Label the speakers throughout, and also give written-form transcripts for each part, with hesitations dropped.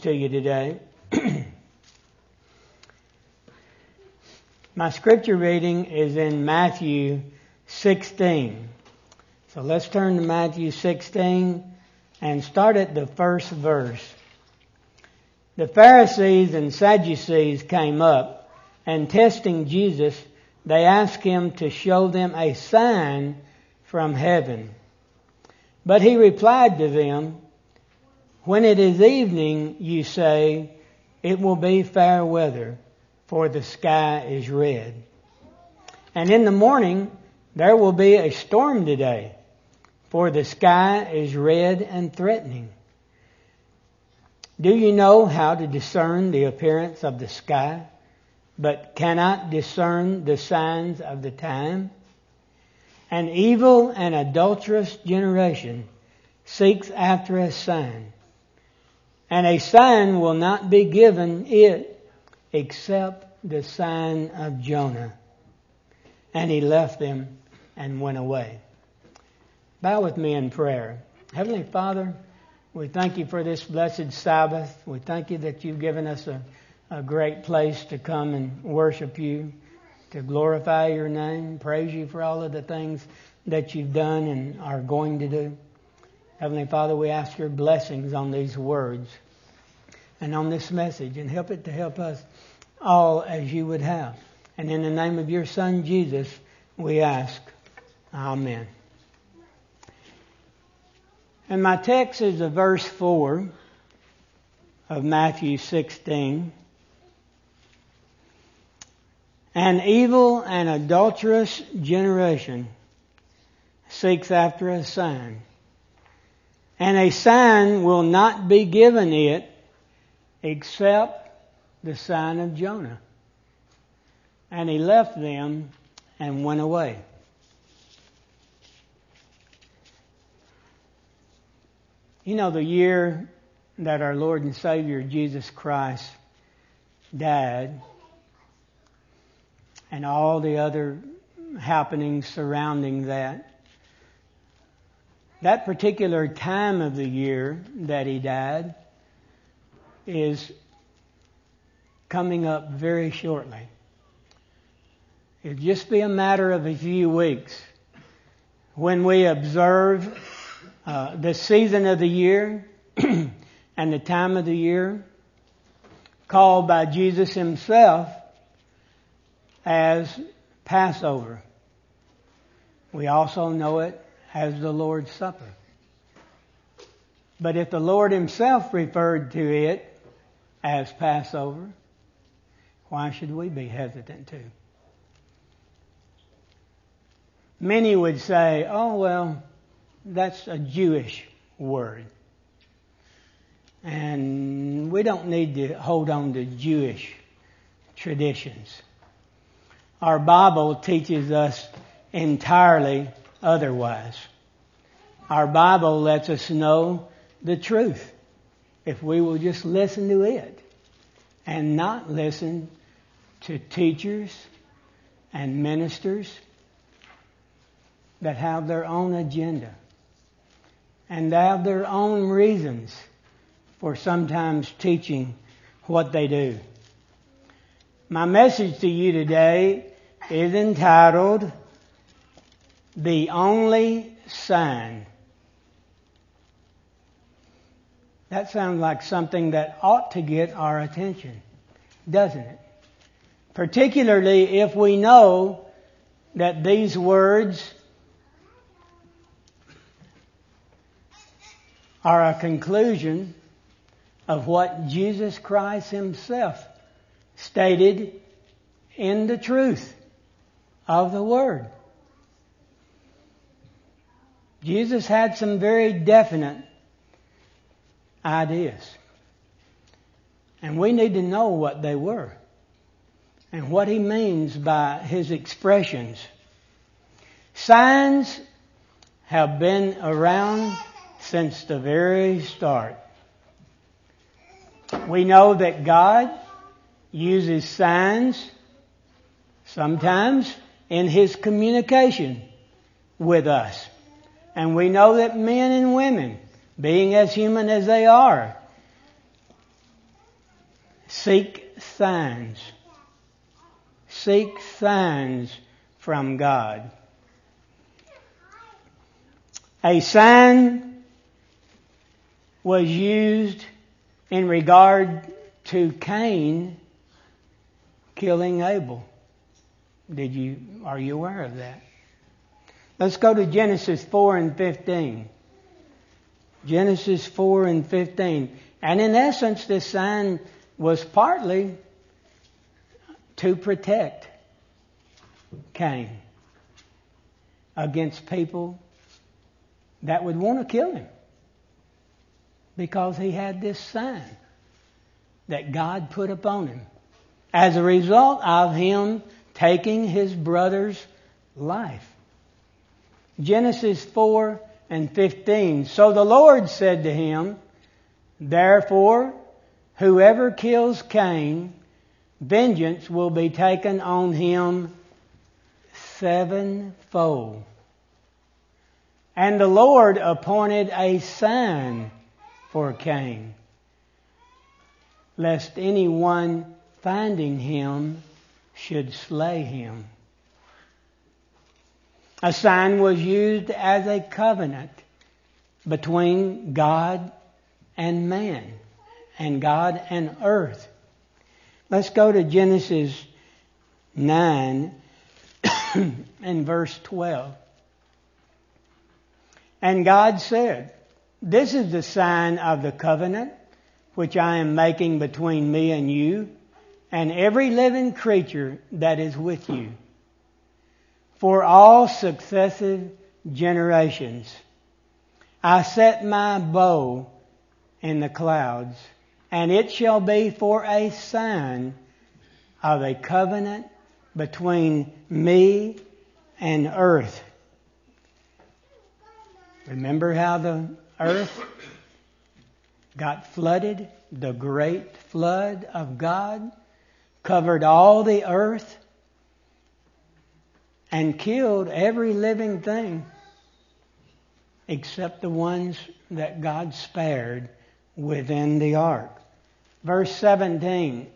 Speaker 1: to you today. My scripture reading is in Matthew 16. So let's turn to Matthew 16 and start at the first verse. The Pharisees and Sadducees came up, and testing Jesus, they asked him to show them a sign from heaven. But he replied to them, "When it is evening, you say, it will be fair weather, for the sky is red. And in the morning, there will be a storm today, for the sky is red and threatening. Do you know how to discern the appearance of the sky, but cannot discern the signs of the time? An evil and adulterous generation seeks after a sign, and a sign will not be given it except the sign of Jonah." And he left them and went away. Bow with me in prayer. Heavenly Father, we thank you for this blessed Sabbath. We thank you that you've given us a great place to come and worship you, to glorify your name, praise you for all of the things that you've done and are going to do. Heavenly Father, we ask your blessings on these words and on this message, and help it to help us all as you would have. And in the name of your Son, Jesus, we ask. Amen. And my text is verse 4 of Matthew 16. An evil and adulterous generation seeks after a sign, and a sign will not be given it except the sign of Jonah. And he left them and went away. You know, the year that our Lord and Savior Jesus Christ died, and all the other happenings surrounding that particular time of the year that he died is coming up very shortly. It'll just be a matter of a few weeks when we observe the season of the year and the time of the year called by Jesus himself as Passover. We also know it as the Lord's Supper. But if the Lord himself referred to it as Passover, why should we be hesitant to? Many would say, "Oh, well, that's a Jewish word, and we don't need to hold on to Jewish traditions. Our Bible teaches us entirely otherwise. Our Bible lets us know the truth if we will just listen to it and not listen to teachers and ministers that have their own agenda and they have their own reasons for sometimes teaching what they do." My message to you today is entitled, "The Only Sign." That sounds like something that ought to get our attention, doesn't it? Particularly if we know that these words are a conclusion of what Jesus Christ himself stated in the truth of the Word. Jesus had some very definite ideas, and we need to know what they were and what he means by his expressions. Signs have been around since the very start. We know that God uses signs sometimes in his communication with us. And we know that men and women, being as human as they are, seek signs. Seek signs from God. A sign was used in regard to Cain killing Abel. Are you aware of that? Let's go to Genesis 4 and 15. Genesis 4 and 15. And in essence, this sign was partly to protect Cain against people that would want to kill him, because he had this sign that God put upon him as a result of him taking his brother's life. Genesis 4 and 15. So the Lord said to him, therefore, whoever kills Cain, vengeance will be taken on him sevenfold. And the Lord appointed a sign for Cain, lest anyone finding him should slay him. A sign was used as a covenant between God and man, and God and earth. Let's go to Genesis 9 and verse 12. And God said, this is the sign of the covenant which I am making between me and you and every living creature that is with you for all successive generations. I set my bow in the clouds, and it shall be for a sign of a covenant between me and earth. Remember how the earth got flooded? The great flood of God covered all the earth and killed every living thing except the ones that God spared within the ark. Verse 17.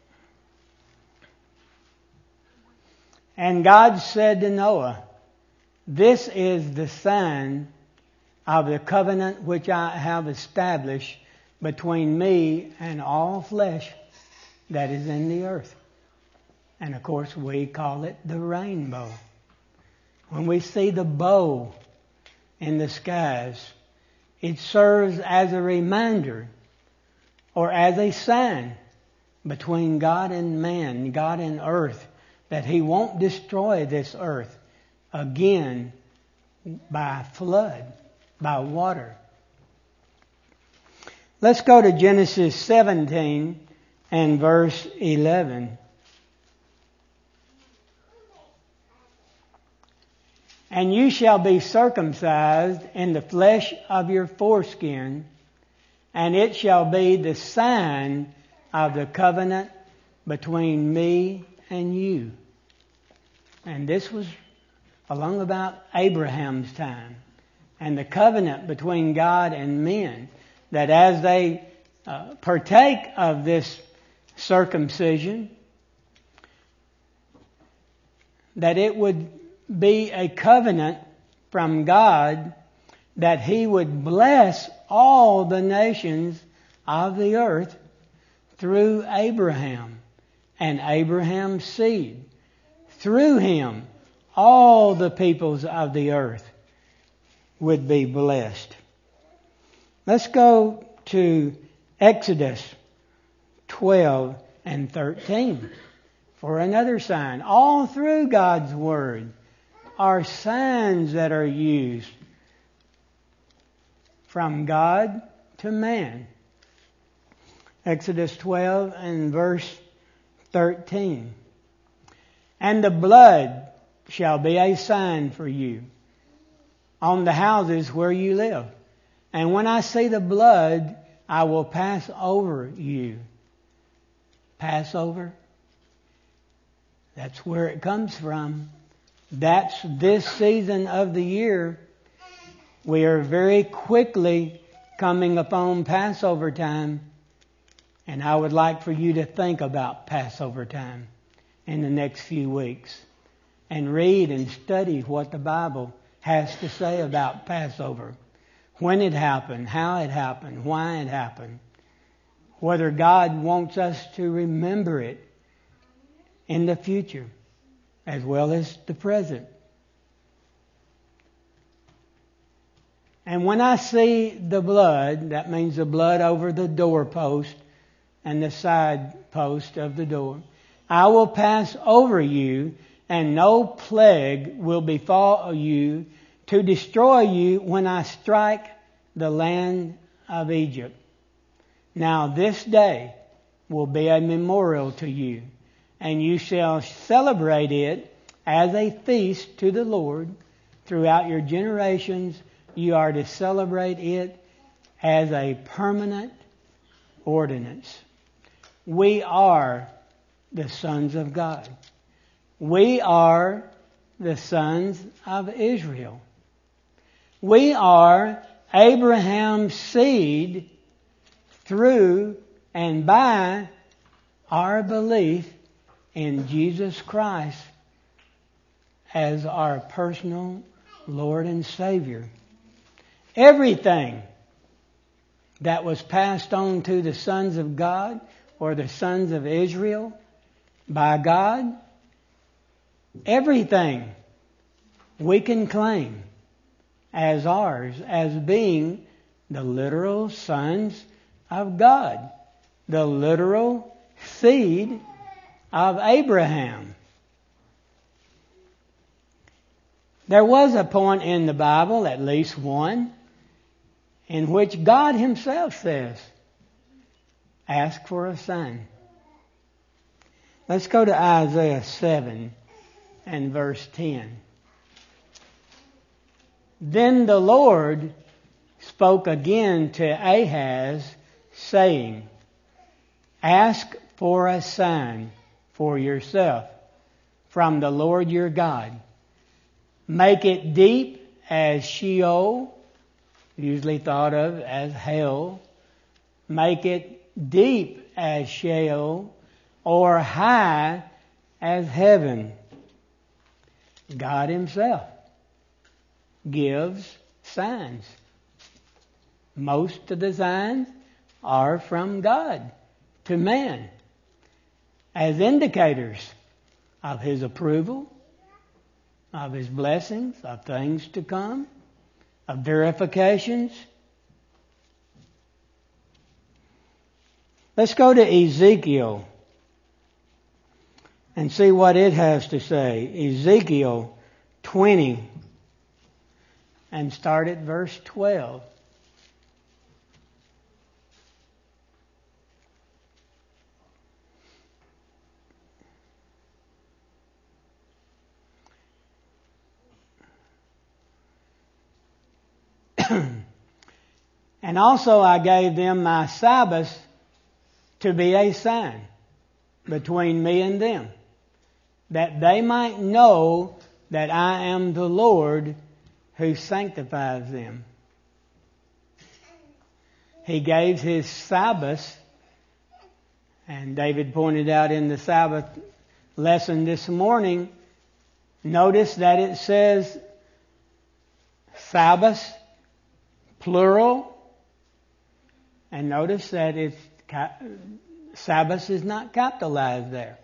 Speaker 1: And God said to Noah, this is the sign of the covenant which I have established between me and all flesh that is in the earth. And of course we call it the rainbow. When we see the bow in the skies, it serves as a reminder or as a sign between God and man, God and earth, that He won't destroy this earth again by flood, by water. Let's go to Genesis 17 and verse 11. And you shall be circumcised in the flesh of your foreskin, and it shall be the sign of the covenant between me and you. And this was along about Abraham's time. And the covenant between God and men, that as they partake of this circumcision, that it would be a covenant from God that He would bless all the nations of the earth through Abraham and Abraham's seed. Through him, all the peoples of the earth would be blessed. Let's go to Exodus 12 and 13 for another sign. All through God's Word are signs that are used from God to man. Exodus 12 and verse 13. And the blood shall be a sign for you on the houses where you live. And when I see the blood, I will pass over you. Passover? That's where it comes from. That's this season of the year. We are very quickly coming upon Passover time. And I would like for you to think about Passover time in the next few weeks and read and study what the Bible has to say about Passover. When it happened, how it happened, why it happened. Whether God wants us to remember it in the future as well as the present. And when I see the blood, that means the blood over the doorpost and the side post of the door, I will pass over you, and no plague will befall you to destroy you when I strike the land of Egypt. Now this day will be a memorial to you, and you shall celebrate it as a feast to the Lord throughout your generations. You are to celebrate it as a permanent ordinance. We are the sons of God. We are the sons of Israel. We are Abraham's seed through and by our belief in Jesus Christ as our personal Lord and Savior. Everything that was passed on to the sons of God or the sons of Israel by God, everything we can claim as ours, as being the literal sons of God, the literal seed of Abraham. There was a point in the Bible, at least one, in which God Himself says, ask for a sign. Let's go to Isaiah 7 and verse 10. Then the Lord spoke again to Ahaz, saying, ask for a sign for yourself from the Lord your God. Make it deep as Sheol, usually thought of as hell. Make it deep as Sheol, or high as heaven. God Himself gives signs. Most of the signs are from God to man as indicators of His approval, of His blessings, of things to come, of verifications. Let's go to Ezekiel and see what it has to say. Ezekiel 20 and start at verse 12. And also I gave them my Sabbaths to be a sign between me and them, that they might know that I am the Lord who sanctifies them. He gave His Sabbaths, and David pointed out in the Sabbath lesson this morning, notice that it says Sabbaths, plural, and notice that it's Sabbath is not capitalized there.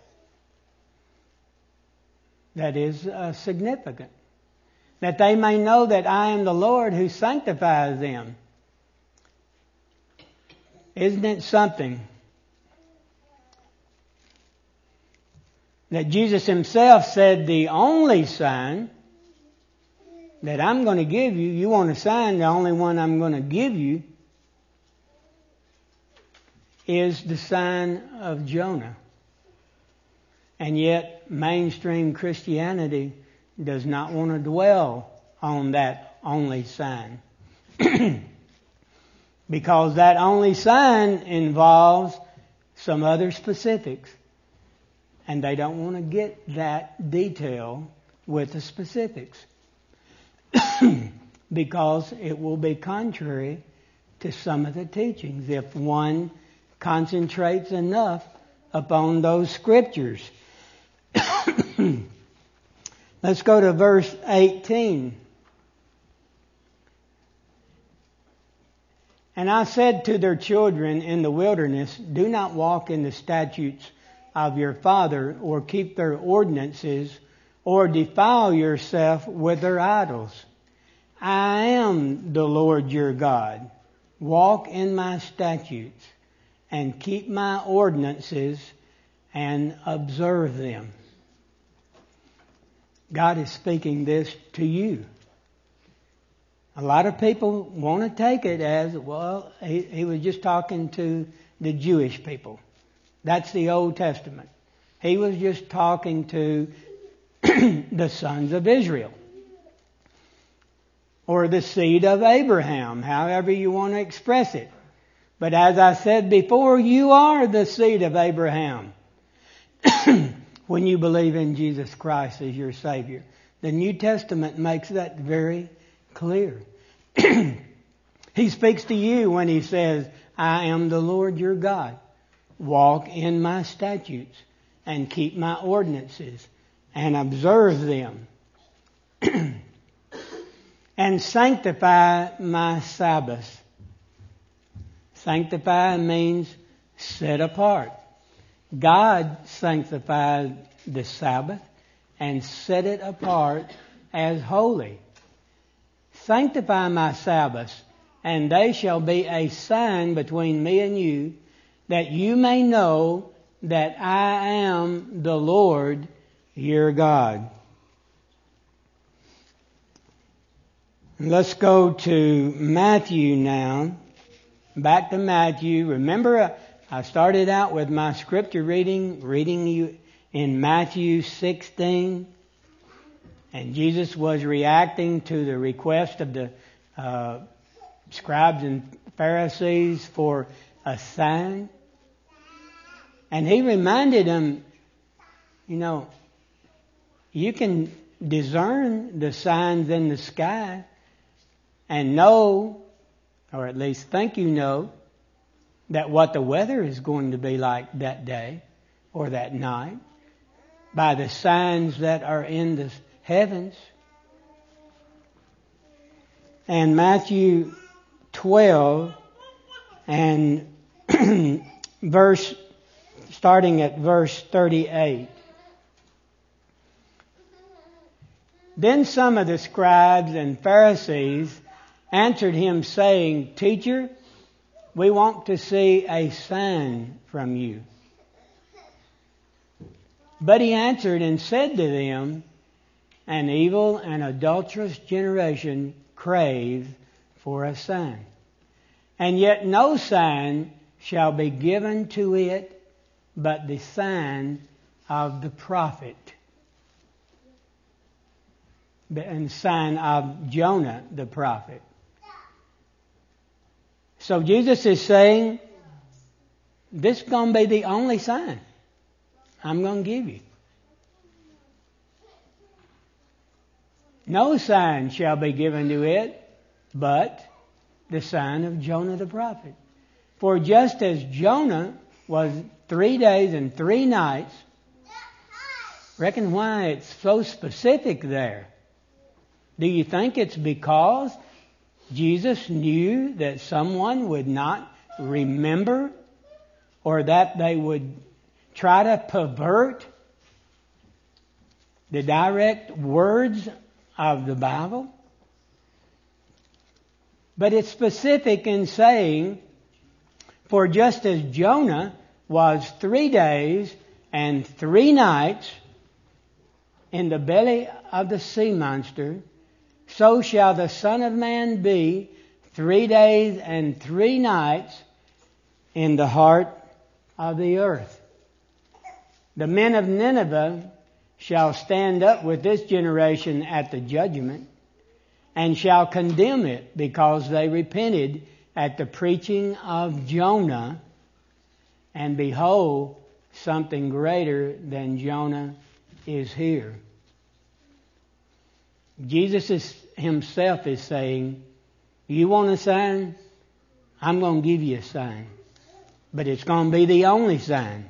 Speaker 1: That is significant. That they may know that I am the Lord who sanctifies them. Isn't it something that Jesus Himself said the only sign that I'm going to give you, you want a sign, the only one I'm going to give you is the sign of Jonah. And yet mainstream Christianity does not want to dwell on that only sign. Because that only sign involves some other specifics. And they don't want to get that detail with the specifics. Because it will be contrary to some of the teachings if one concentrates enough upon those scriptures. Let's go to verse 18. And I said to their children in the wilderness, do not walk in the statutes of your father, or keep their ordinances, or defile yourself with their idols. I am the Lord your God. Walk in my statutes, and keep my ordinances, and observe them. God is speaking this to you. A lot of people want to take it as, well, he was just talking to the Jewish people. That's the Old Testament. He was just talking to the sons of Israel. Or the seed of Abraham, however you want to express it. But as I said before, you are the seed of Abraham when you believe in Jesus Christ as your Savior. The New Testament makes that very clear. He speaks to you when he says, I am the Lord your God. Walk in my statutes and keep my ordinances and observe them. And sanctify my Sabbaths. Sanctify means set apart. God sanctified the Sabbath and set it apart as holy. Sanctify my Sabbaths, and they shall be a sign between me and you, that you may know that I am the Lord your God. Let's go to Matthew now. Back to Matthew. Remember, I started out with my scripture reading you in Matthew 16. And Jesus was reacting to the request of the scribes and Pharisees for a sign. And he reminded them, you can discern the signs in the sky and know, or at least think you know, that what the weather is going to be like that day or that night by the signs that are in the heavens. And Matthew 12 and starting at verse 38. Then some of the scribes and Pharisees answered him, saying, Teacher, we want to see a sign from you. But he answered and said to them, An evil and adulterous generation craves for a sign. And yet no sign shall be given to it but the sign of the prophet. And the sign of Jonah the prophet. So Jesus is saying, this is going to be the only sign I'm going to give you. No sign shall be given to it but the sign of Jonah the prophet. For just as Jonah was 3 days and 3 nights, reckon why it's so specific there. Do you think it's because Jesus knew that someone would not remember, or that they would try to pervert the direct words of the Bible? But it's specific in saying, for just as Jonah was 3 days and 3 nights in the belly of the sea monster, so shall the Son of Man be 3 days and 3 nights in the heart of the earth. The men of Nineveh shall stand up with this generation at the judgment, and shall condemn it, because they repented at the preaching of Jonah, and behold, something greater than Jonah is here. Jesus himself is saying, you want a sign? I'm going to give you a sign. but it's going to be the only sign.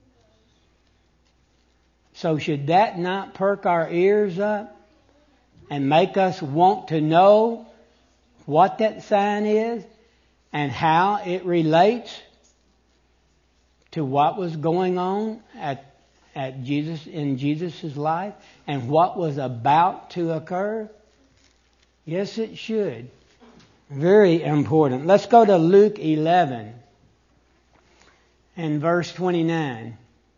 Speaker 1: So should that not perk our ears up and make us want to know what that sign is and how it relates to what was going on at Jesus in Jesus' life and what was about to occur? Yes, it should. Very important. Let's go to Luke 11 and verse 29.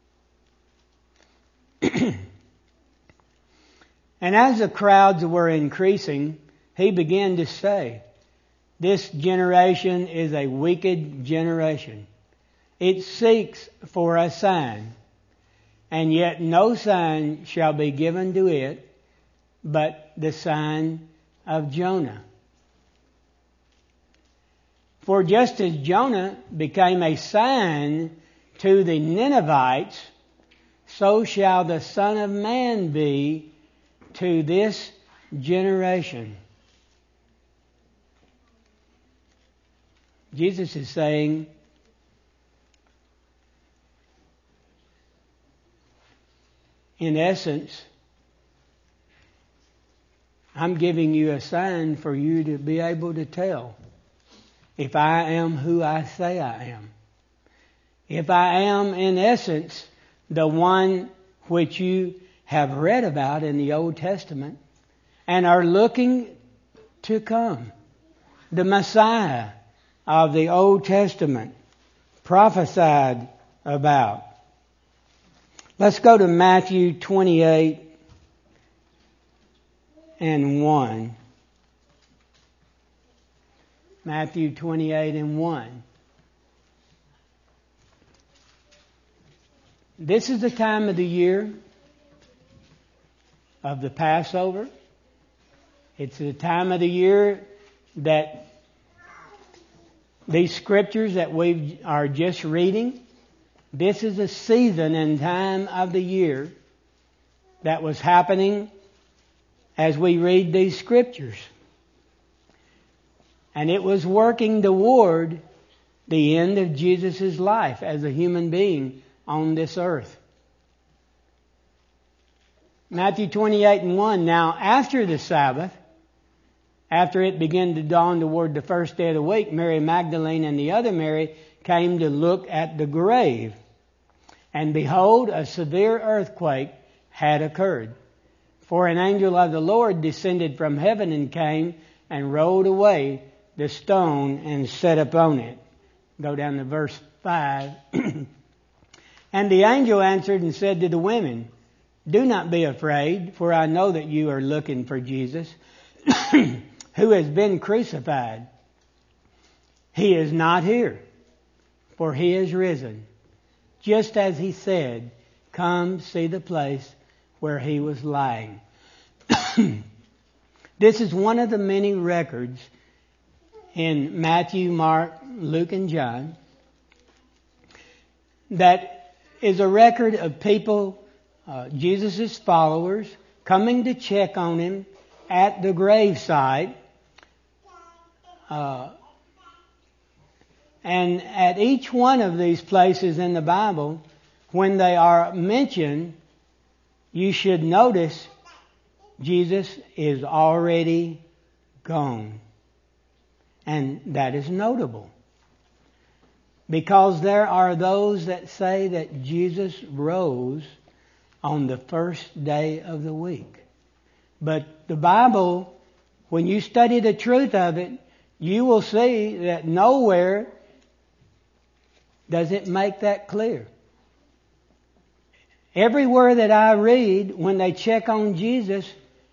Speaker 1: And as the crowds were increasing, he began to say, "This generation is a wicked generation. It seeks for a sign, and yet no sign shall be given to it but the sign of Jonah. For just as Jonah became a sign to the Ninevites, so shall the Son of Man be to this generation." Jesus is saying, in essence, I'm giving you a sign for you to be able to tell if I am who I say I am. If I am, in essence, the one which you have read about in the Old Testament and are looking to come. The Messiah of the Old Testament prophesied about. Let's go to Matthew 28 and 1. Matthew 28 and 1. This is the time of the year of the Passover. It's the time of the year that these scriptures that we are just reading, this is a season and time of the year that was happening as we read these scriptures. And it was working toward the end of Jesus' life as a human being on this earth. Matthew 28 and 1. Now after the Sabbath, after it began to dawn toward the first day of the week, Mary Magdalene and the other Mary came to look at the grave. And behold, a severe earthquake had occurred. For an angel of the Lord descended from heaven and came and rolled away the stone and sat upon it. Go down to verse 5. And the angel answered and said to the women, "Do not be afraid, for I know that you are looking for Jesus, who has been crucified. He is not here, for he is risen. Just as he said, come see the place where he was lying." This is one of the many records in Matthew, Mark, Luke, and John that is a record of people, Jesus' followers, coming to check on him at the gravesite. And at each one of these places in the Bible, when they are mentioned, you should notice Jesus is already gone. And that is notable, because there are those that say that Jesus rose on the first day of the week. But the Bible, when you study the truth of it, you will see that nowhere does it make that clear. Everywhere that I read, when they check on Jesus,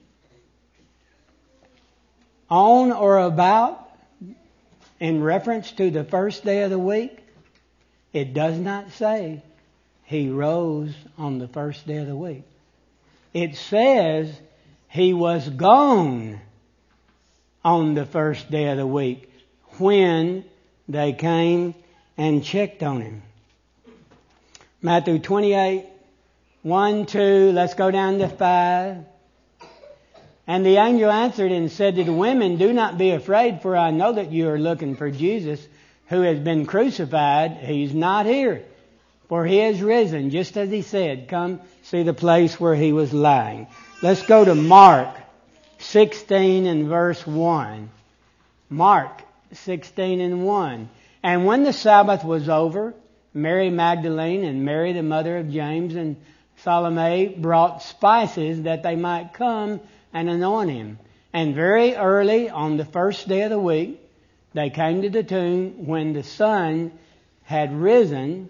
Speaker 1: on or about, in reference to the first day of the week, it does not say he rose on the first day of the week. It says he was gone on the first day of the week when they came and checked on him. Matthew 28, 1, 2, let's go down to 5. And the angel answered and said to the women, "Do not be afraid, for I know that you are looking for Jesus, who has been crucified, He's not here. For He is risen, just as He said. Come see the place where He was lying. Let's go to Mark 16 and verse 1. Mark 16 and 1. And when the Sabbath was over, Mary Magdalene and Mary the mother of James and Salome brought spices that they might come and anoint Him. And very early on the first day of the week, they came to the tomb when the sun had risen.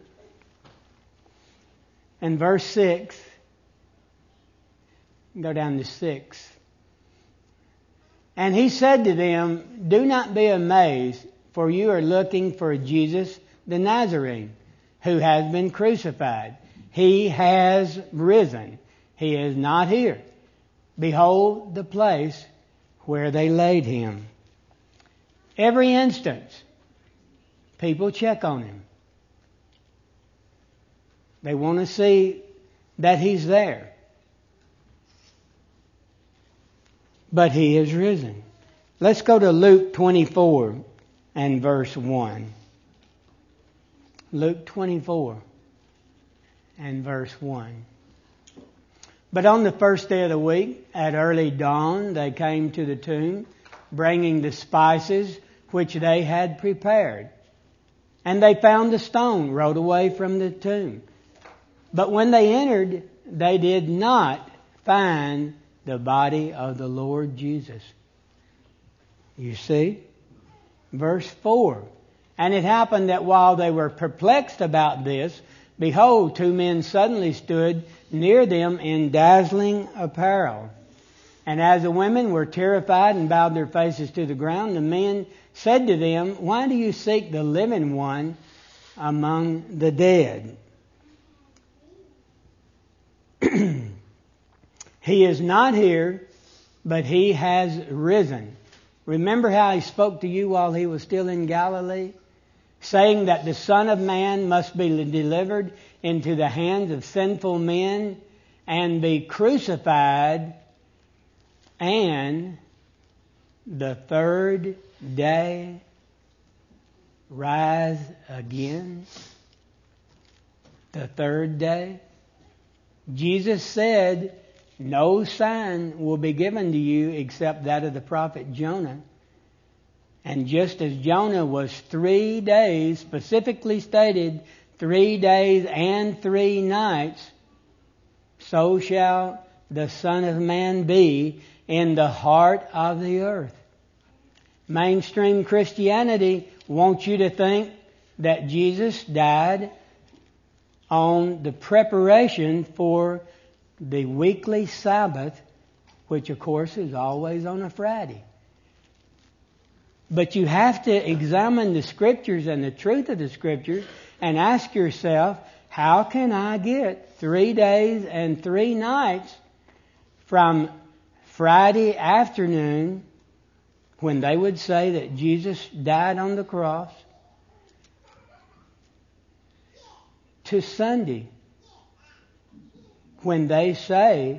Speaker 1: And verse 6, go down to 6. And He said to them, do not be amazed, for you are looking for Jesus the Nazarene, who has been crucified. He has risen. He is not here. Behold the place where they laid Him. Every instance, people check on Him. They want to see that He's there. But He is risen. Let's go to Luke 24 and verse 1. Luke 24 and verse 1. But on the first day of the week, at early dawn, they came to the tomb, bringing the spices which they had prepared. And they found the stone rolled away from the tomb. But when they entered, they did not find the body of the Lord Jesus. You see? Verse 4. And it happened that while they were perplexed about this, behold, two men suddenly stood near them in dazzling apparel. And as the women were terrified and bowed their faces to the ground, the men said to them, why do you seek the living one among the dead? He is not here, but He has risen. Remember how He spoke to you while He was still in Galilee? Saying that the Son of Man must be delivered into the hands of sinful men and be crucified, and the third day rise again. The third day. Jesus said, no sign will be given to you except that of the prophet Jonah. And just as Jonah was 3 days, specifically stated 3 days and 3 nights, so shall the Son of Man be in the heart of the earth. Mainstream Christianity wants you to think that Jesus died on the preparation for the weekly Sabbath, which of course is always on a Friday. But you have to examine the Scriptures and the truth of the Scriptures and ask yourself, how can I get 3 days and 3 nights from Friday afternoon, when they would say that Jesus died on the cross, to Sunday, when they say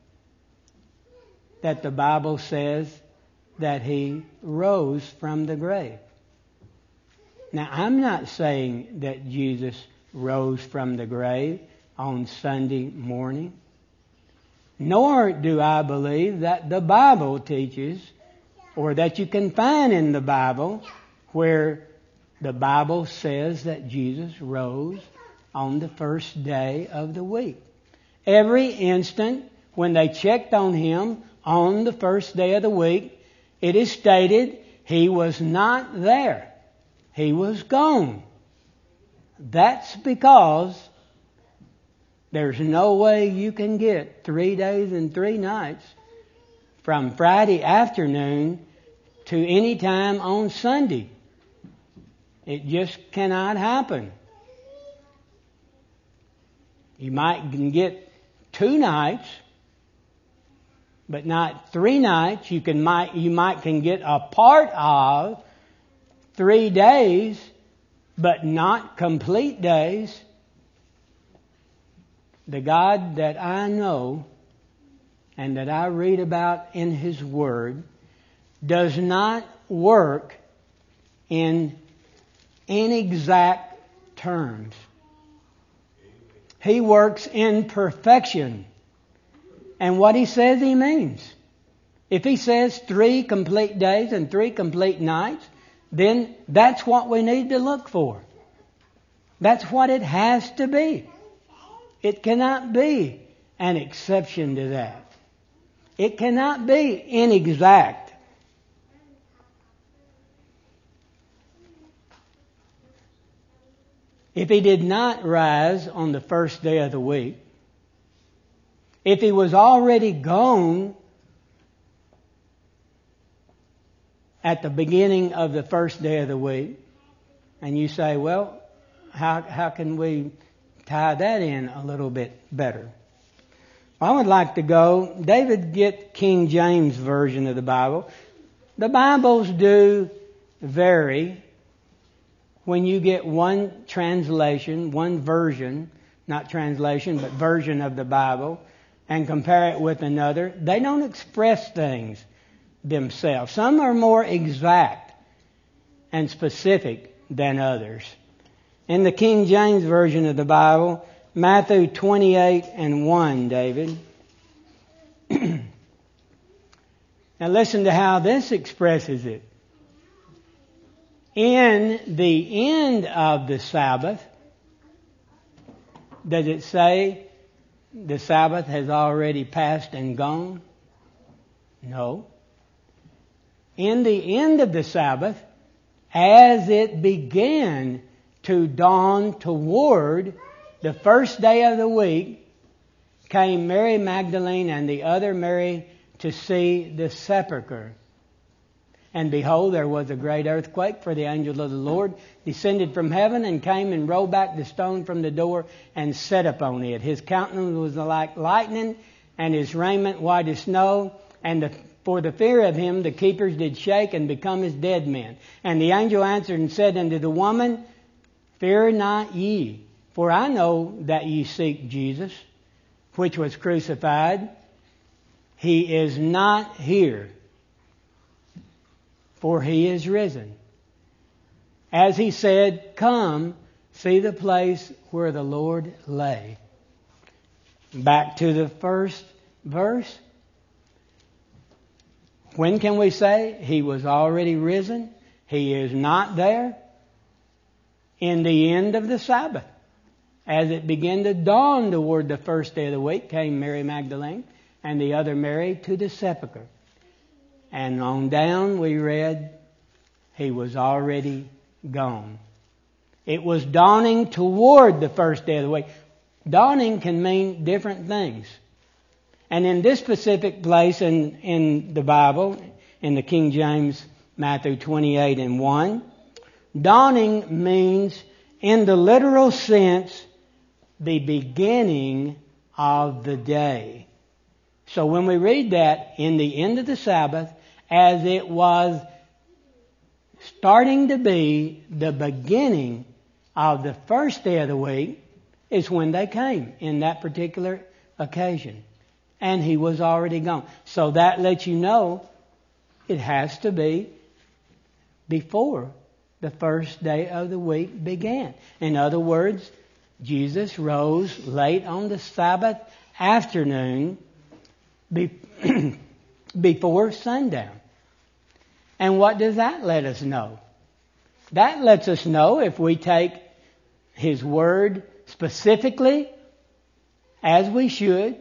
Speaker 1: that the Bible says that He rose from the grave? Now, I'm not saying that Jesus rose from the grave on Sunday morning, nor do I believe that the Bible teaches, or that you can find in the Bible, where the Bible says that Jesus rose on the first day of the week. Every instant when they checked on Him on the first day of the week, it is stated He was not there. He was gone. That's because there's no way you can get 3 days and 3 nights from Friday afternoon to any time on Sunday. It just cannot happen. You might can get 2 nights, but not 3 nights. You might can get a part of 3 days, but not complete days. The God that I know and that I read about in His Word does not work in in exact terms. He works in perfection. And what He says He means. If He says 3 complete days and 3 complete nights, then that's what we need to look for. That's what it has to be. It cannot be an exception to that. It cannot be inexact. If He did not rise on the first day of the week, if He was already gone at the beginning of the first day of the week, and you say, well, how can we tie that in a little bit better? I would like to go, David, get King James Version of the Bible. The Bibles do vary when you get one translation, one version, not translation, but version of the Bible, and compare it with another. They don't express things themselves. Some are more exact and specific than others. In the King James Version of the Bible, Matthew 28:1, David. Now listen to how this expresses it. In the end of the Sabbath, does it say the Sabbath has already passed and gone? No. In the end of the Sabbath, as it began to dawn toward the first day of the week, came Mary Magdalene and the other Mary to see the sepulchre. And behold, there was a great earthquake, for the angel of the Lord descended from heaven and came and rolled back the stone from the door and sat upon it. His countenance was like lightning, and his raiment white as snow. And for the fear of him, the keepers did shake and become as dead men. And the angel answered and said unto the woman, Fear not ye, for I know that ye seek Jesus, which was crucified. He is not here, for He is risen. As He said, Come, see the place where the Lord lay. Back to the first verse. When can we say He was already risen? He is not there. In the end of the Sabbath, as it began to dawn toward the first day of the week, came Mary Magdalene and the other Mary to the sepulchre. And on down we read, He was already gone. It was dawning toward the first day of the week. Dawning can mean different things. And in this specific place in the Bible, in the King James, Matthew 28:1, dawning means, in the literal sense, the beginning of the day. So when we read that, in the end of the Sabbath, as it was starting to be the beginning of the first day of the week, is when they came in that particular occasion. And He was already gone. So that lets you know it has to be before the first day of the week began. In other words, Jesus rose late on the Sabbath afternoon before sundown. And what does that let us know? That lets us know, if we take His word specifically, as we should,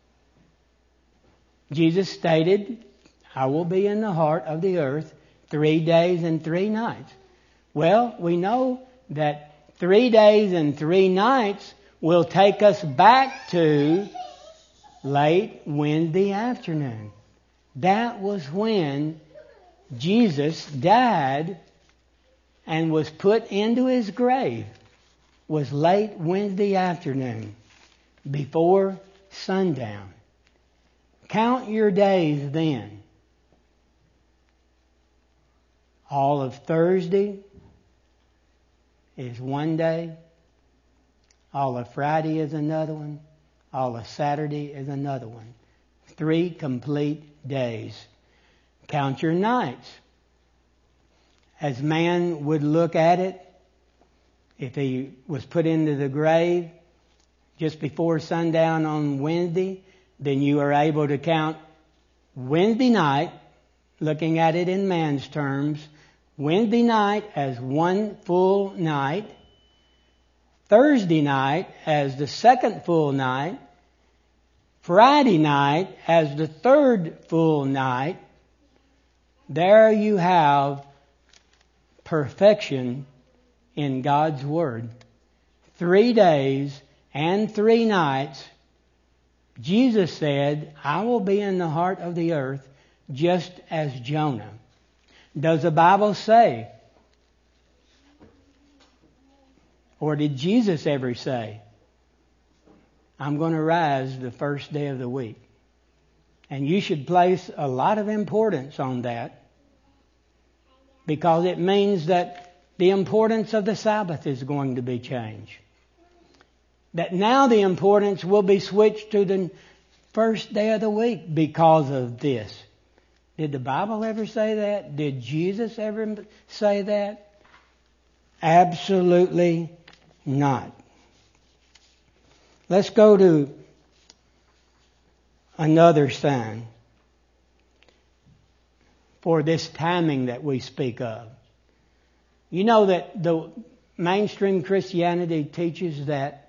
Speaker 1: Jesus stated, I will be in the heart of the earth 3 days and 3 nights. Well, we know that 3 days and 3 nights will take us back to late Wednesday afternoon. That was when Jesus died and was put into His grave. Was late Wednesday afternoon, before sundown. Count your days then. All of Thursday is one day. All of Friday is another one. All of Saturday is another one. 3 complete days. Count your nights. As man would look at it, If he was put into the grave just before sundown on Wednesday, then you are able to count Wednesday night, looking at it in man's terms, Wednesday night as one full night, Thursday night as the second full night, Friday night as the third full night. There you have perfection in God's Word. 3 days and 3 nights, Jesus said, I will be in the heart of the earth just as Jonah. Does the Bible say, or did Jesus ever say, I'm going to rise the first day of the week? And you should place a lot of importance on that, because it means that the importance of the Sabbath is going to be changed. That now the importance will be switched to the first day of the week because of this. Did the Bible ever say that? Did Jesus ever say that? Absolutely not. Let's go to another sign for this timing that we speak of. You know that the mainstream Christianity teaches that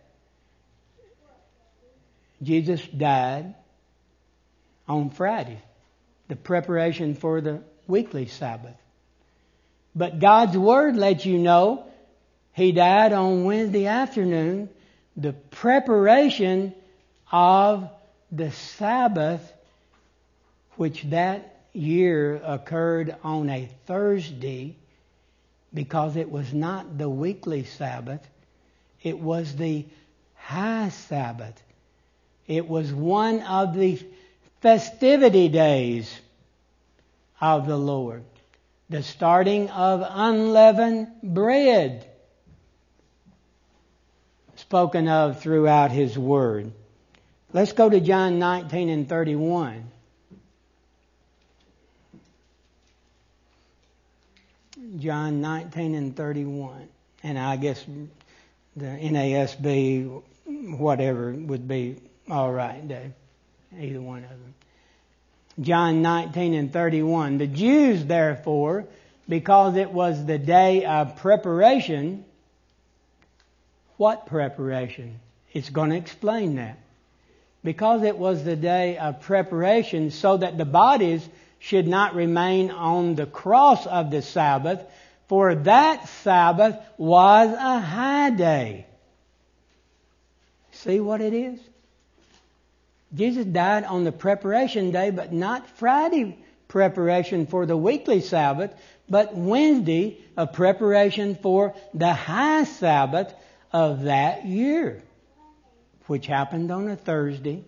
Speaker 1: Jesus died on Friday, the preparation for the weekly Sabbath. But God's Word lets you know He died on Wednesday afternoon, the preparation of the Sabbath, which that year occurred on a Thursday, because it was not the weekly Sabbath, it was the high Sabbath. It was one of the festivity days of the Lord, the starting of unleavened bread, spoken of throughout His Word. Let's go to John 19 and 31. John 19 and 31. And I guess the NASB, whatever, would be all right, Dave. Either one of them. John 19 and 31. The Jews, therefore, because it was the day of preparation. What preparation? It's going to explain that. Because it was the day of preparation, so that the bodies should not remain on the cross of the Sabbath, for that Sabbath was a high day. See what it is? Jesus died on the preparation day, but not Friday preparation for the weekly Sabbath, but Wednesday a preparation for the high Sabbath of that year, which happened on a Thursday,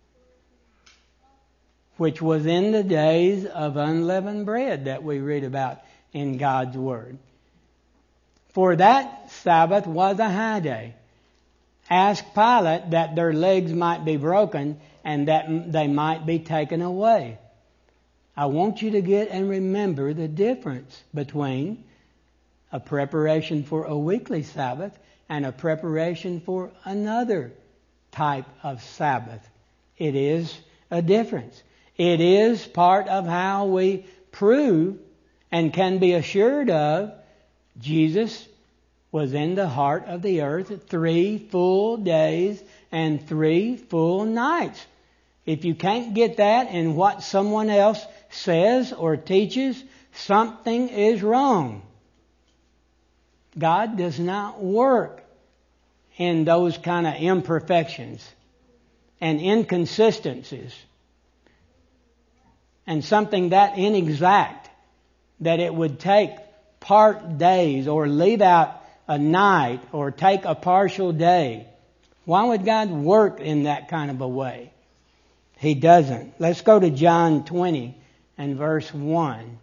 Speaker 1: which was in the days of unleavened bread that we read about in God's Word. For that Sabbath was a high day. Ask Pilate that their legs might be broken and that they might be taken away. I want you to get and remember the difference between a preparation for a weekly Sabbath and a preparation for another type of Sabbath. It is a difference. It is part of how we prove and can be assured of Jesus was in the heart of the earth 3 full days and 3 full nights. If you can't get that in what someone else says or teaches, something is wrong. God does not work in those kind of imperfections and inconsistencies. And something that inexact, that it would take part days or leave out a night or take a partial day. Why would God work in that kind of a way? He doesn't. Let's go to John 20 and verse 1.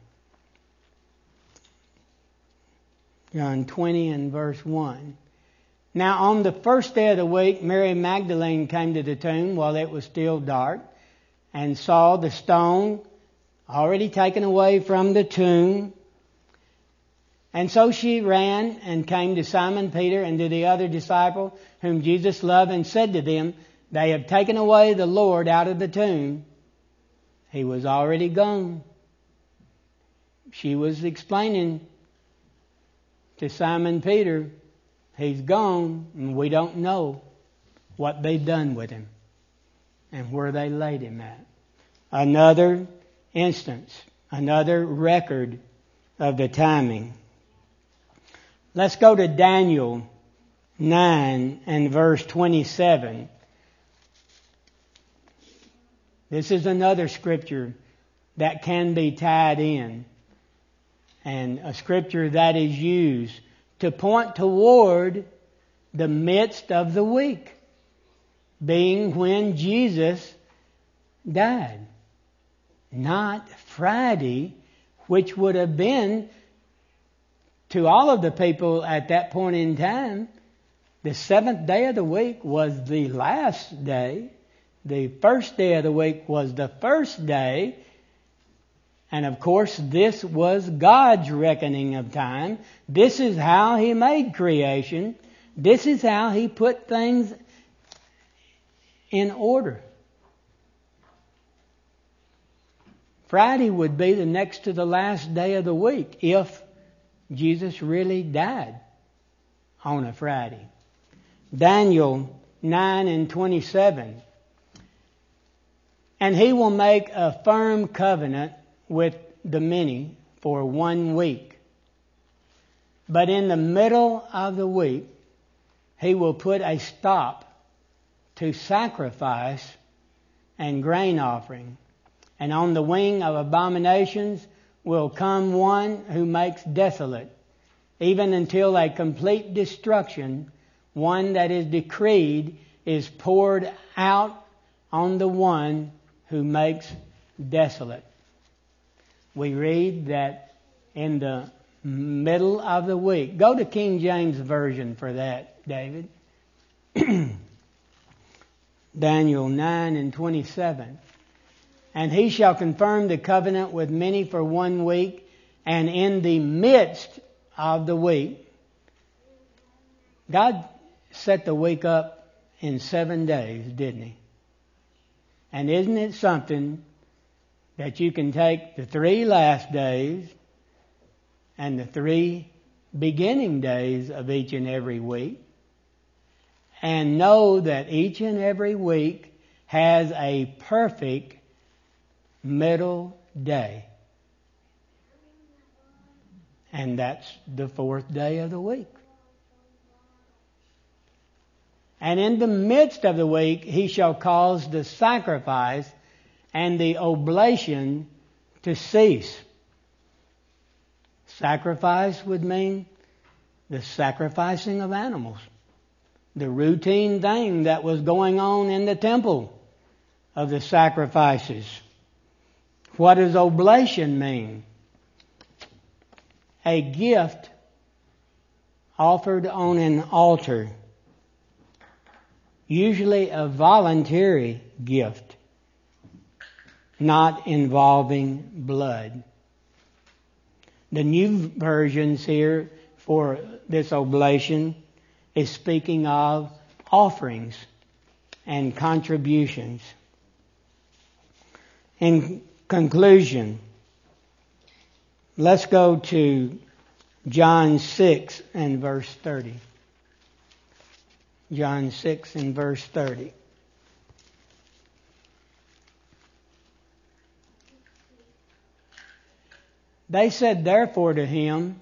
Speaker 1: John 20 and verse 1. Now on the first day of the week, Mary Magdalene came to the tomb while it was still dark and saw the stone already taken away from the tomb. And so she ran and came to Simon Peter and to the other disciple whom Jesus loved and said to them, they have taken away the Lord out of the tomb. He was already gone. She was explaining to Simon Peter, he's gone and we don't know what they've done with him and where they laid him at. Another instance, another record of the timing. Let's go to Daniel 9 and verse 27. This is another scripture that can be tied in, and a scripture that is used to point toward the midst of the week, being when Jesus died. Not Friday, which would have been, to all of the people at that point in time, the seventh day of the week was the last day. The first day of the week was the first day. And of course, this was God's reckoning of time. This is how He made creation. This is how He put things in order. Friday would be the next to the last day of the week if Jesus really died on a Friday. Daniel 9 and 27. And He will make a firm covenant with the many for 1 week. But in the middle of the week, He will put a stop to sacrifice and grain offering. And on the wing of abominations will come one who makes desolate, even until a complete destruction, one that is decreed, is poured out on the one who makes desolate. We read that in the middle of the week. Go to King James Version for that, David. Daniel 9 and 27. And He shall confirm the covenant with many for 1 week, and in the midst of the week. God set the week up in 7 days, didn't He? And isn't it something that you can take the 3 last days and the 3 beginning days of each and every week and know that each and every week has a perfect middle day. And that's the 4th day of the week. And in the midst of the week, He shall cause the sacrifice and the oblation to cease. Sacrifice would mean the sacrificing of animals. The routine thing that was going on in the temple of the sacrifices. What does oblation mean? A gift offered on an altar. Usually a voluntary gift, not involving blood. The new versions here for this oblation is speaking of offerings and contributions. In conclusion, let's go to John 6 and verse 30. John 6 and verse 30. They said therefore to Him,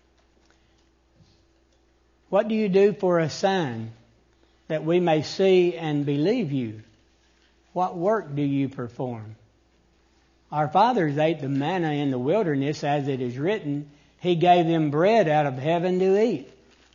Speaker 1: what do you do for a sign that we may see and believe you? What work do you perform? Our fathers ate the manna in the wilderness, as it is written, He gave them bread out of heaven to eat.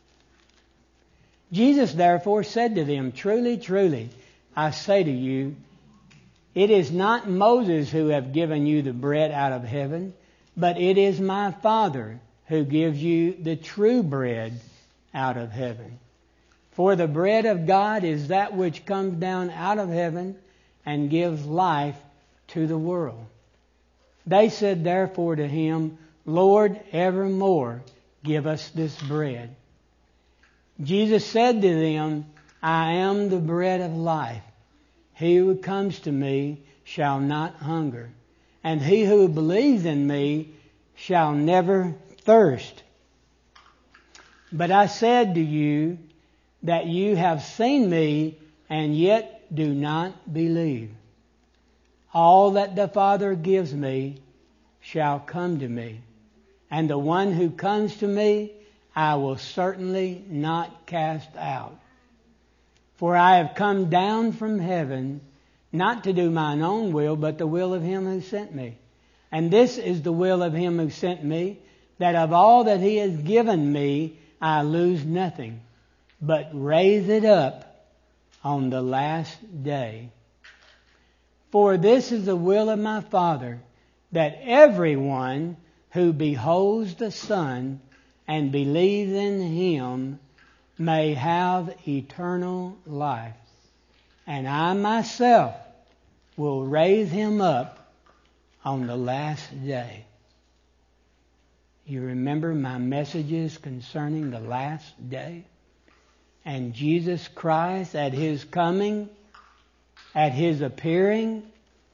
Speaker 1: Jesus therefore said to them, truly, truly, I say to you, it is not Moses who have given you the bread out of heaven, but it is my Father who gives you the true bread out of heaven. For the bread of God is that which comes down out of heaven and gives life to the world. They said therefore to Him, Lord, evermore give us this bread. Jesus said to them, I am the bread of life. He who comes to me shall not hunger, and he who believes in me shall never thirst. But I said to you that you have seen me and yet do not believe. All that the Father gives me shall come to me, and the one who comes to me I will certainly not cast out. For I have come down from heaven not to do mine own will, but the will of him who sent me. And this is the will of him who sent me, that of all that he has given me I lose nothing, but raise it up on the last day. For this is the will of my Father, that everyone who beholds the Son and believes in him may have eternal life. And I myself will raise him up on the last day. You remember my messages concerning the last day? And Jesus Christ at his coming, at his appearing,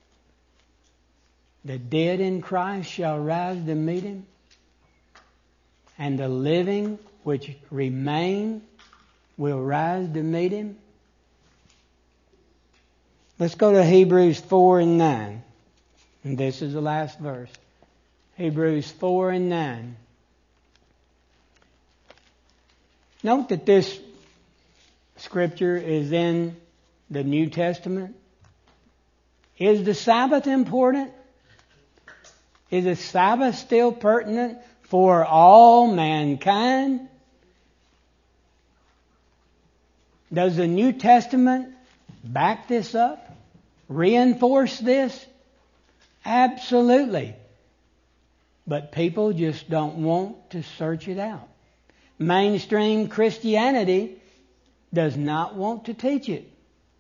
Speaker 1: the dead in Christ shall rise to meet him, and the living which remain will rise to meet him. Let's go to Hebrews 4 and 9. And this is the last verse. Hebrews 4 and 9. Note that this scripture is in the New Testament. Is the Sabbath important? Is the Sabbath still pertinent for all mankind? Does the New Testament back this up? Reinforce this? Absolutely. But people just don't want to search it out. Mainstream Christianity does not want to teach it.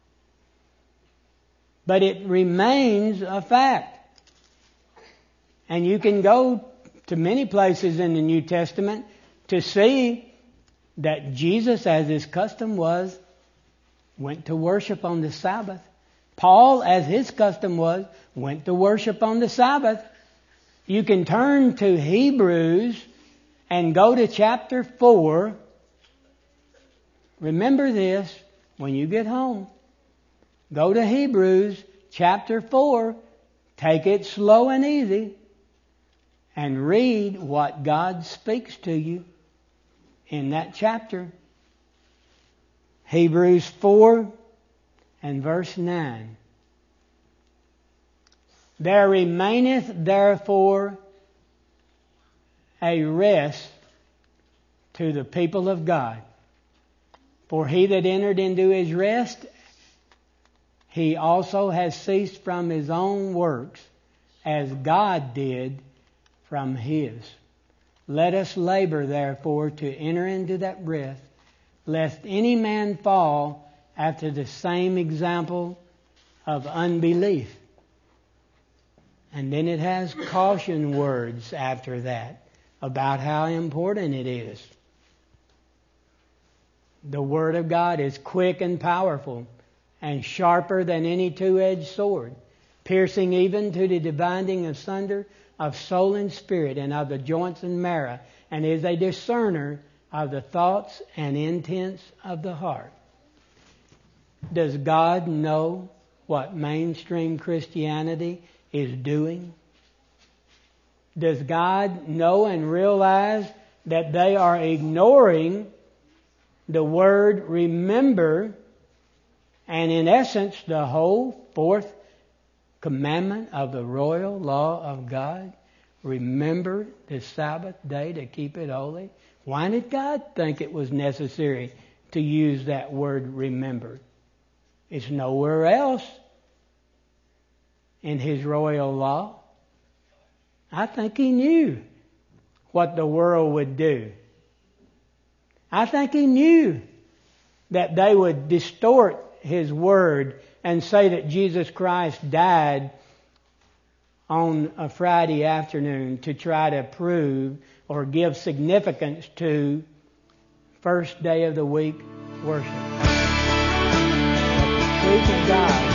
Speaker 1: But it remains a fact. And you can go to many places in the New Testament to see that Jesus, as his custom was, went to worship on the Sabbath. Paul, as his custom was, went to worship on the Sabbath. You can turn to Hebrews and go to chapter 4. Remember this when you get home. Go to Hebrews chapter 4. Take it slow and easy. And read what God speaks to you in that chapter. Hebrews 4 and verse 9. There remaineth therefore a rest to the people of God. For he that entered into his rest, he also has ceased from his own works, as God did from his. Let us labor therefore to enter into that rest, lest any man fall after the same example of unbelief. And then it has caution words after that about how important it is. The Word of God is quick and powerful and sharper than any two-edged sword, piercing even to the dividing asunder of soul and spirit and of the joints and marrow, and is a discerner of the thoughts and intents of the heart. Does God know what mainstream Christianity is doing? Does God know and realize that they are ignoring the word remember, and in essence the whole fourth commandment of the royal law of God? Remember the Sabbath day to keep it holy. Why did God think it was necessary to use that word remember? It's nowhere else in his royal law. I think he knew what the world would do. I think he knew that they would distort his word and say that Jesus Christ died on a Friday afternoon to try to prove or give significance to first day of the week worship. The truth of God